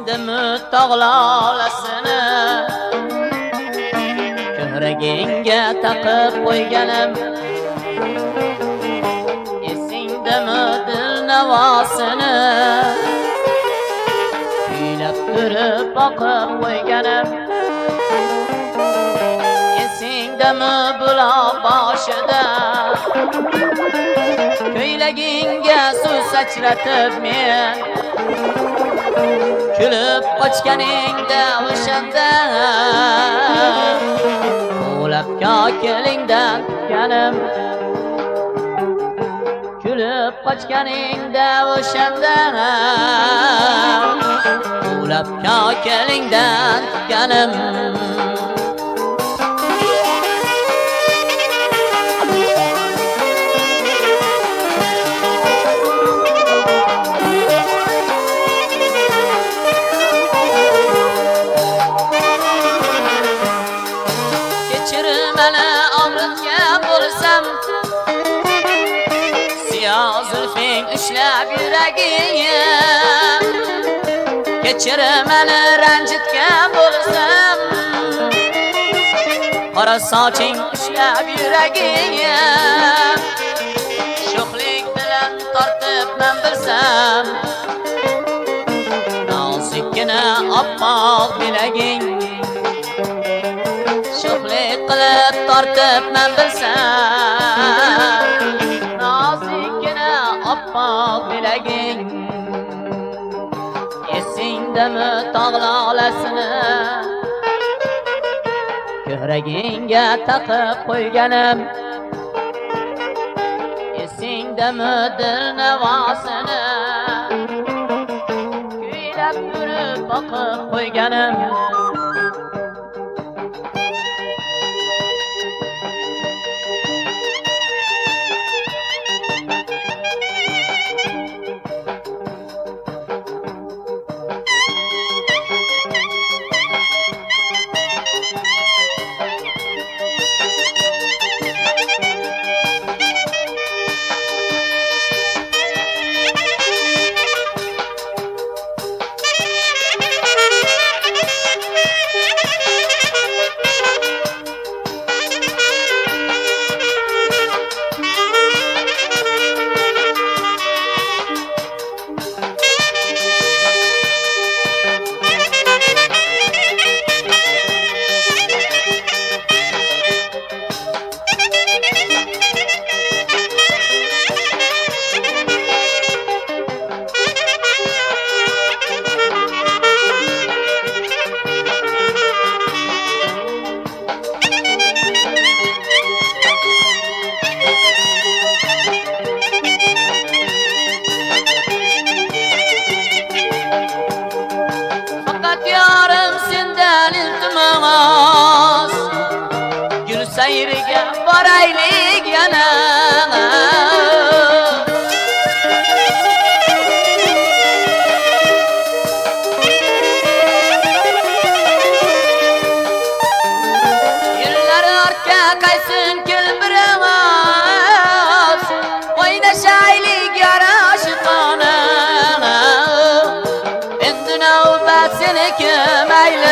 Esingdimi tog'lolasini ko'ragingga taqib qo'yganim? Esingdimi dil navosini kuylab turib boqib qo'yganim? Esingdimi buloq boshida ko'ylagingga suv sachratib men kulib qochganingda o'shanda o'lab ko'klingdan tutganim? Kulib qochganingda o'shanda o'lab ko'klingdan tutganim? Meni og'ritgan bo'lsam, siyoh zulfing ushlab yuragingni. Kechir meni ranjitgan bo'lsam, qora soching ushlab yuragingni. Sho'xlik bilan tortib men bilsam, nozikkina oppoq bilaging. Sho'xlik qilib tortib men bilsam, nozikkina oppoq bilaging. Esingdimi tog'lolasini ko'ragingga taqib qo'yganim? Esingdimi dil navosini kuylab turib boqib qo'yganim? Gül sayriga boraylik yana. Yillar ortga qaysin kelbiramas, o'ynashaylik yarashqona. Endi navbat seniki mayli,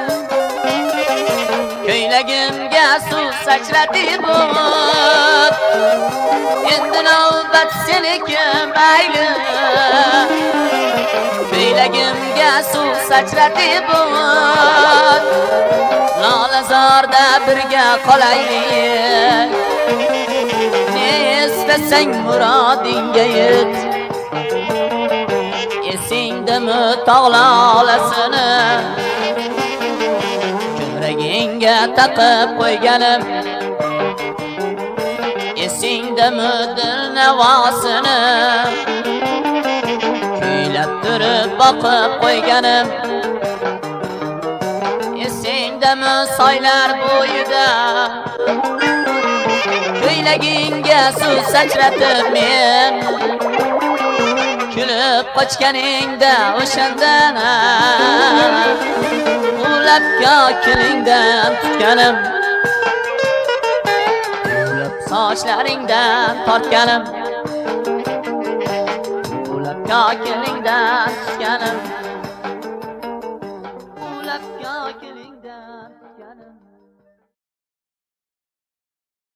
ko'ylagimga suv sachratib o't. Endi navbat seniki mayli, ko'ylagimga suv sachratib o't. Lolazorda birga qolaylik, ne istasang murodingga yet. Esingdimi tog'lolasini ko'ragingga taqib qo'yganim? Esingdimi dil navosini kuylab turib boqib qo'yganim? Esingdimi soylar bo'yida ko'ylagingga suv sachratib men kulib qochganingda o'shanda o'lab ko'klingdan tutganim? O'lab sochlaringdan tortganim? O'lab ko'klingdan tutganim?